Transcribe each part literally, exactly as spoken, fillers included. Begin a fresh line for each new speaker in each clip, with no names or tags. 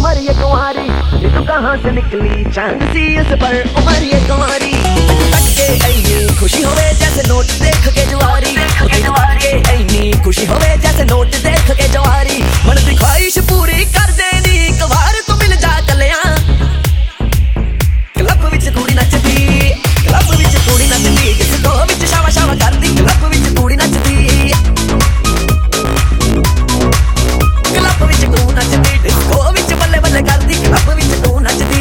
उमर ये कुंवारी, ये तू कहाँ से निकली चांद सी इस पर उमर ये कुंवारी। तक के ऐनी खुशी होवे जैसे नोट देख के जुआरी, तक के ऐनी खुशी होवे जैसे नोट देख के जुआरी। मन दी ख्वाहिश पूरी कर देनी एक बार तू मिल जा कलिया। क्लब विच कुड़ी नचदी, क्लब विच कुड़ी नचदी, डिस्को विच शावा शावा करदी, क्लब विच कुड़ी नचदी। क्लब विच तू नचदी, डिस्को विच बल्ले बल्ले करदी, क्लब विच तू नचदी।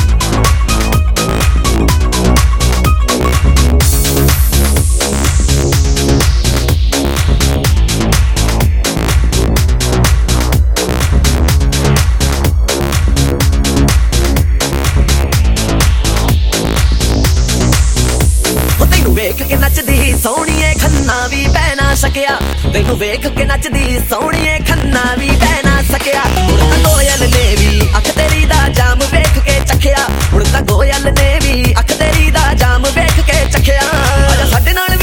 वेख के नचदी सोहणीए खन्ना भी पै ना सकिया, तैनू वेख के नचदी सोहणीए खन्ना भी पै ना सकिया। हुण तां कोयल ने भी अख तेरी दा जाम वेख के चखिया, हुण तां कोयल ने भी अख तेरी दा जाम वेख के चखिया। आजा साडे नाल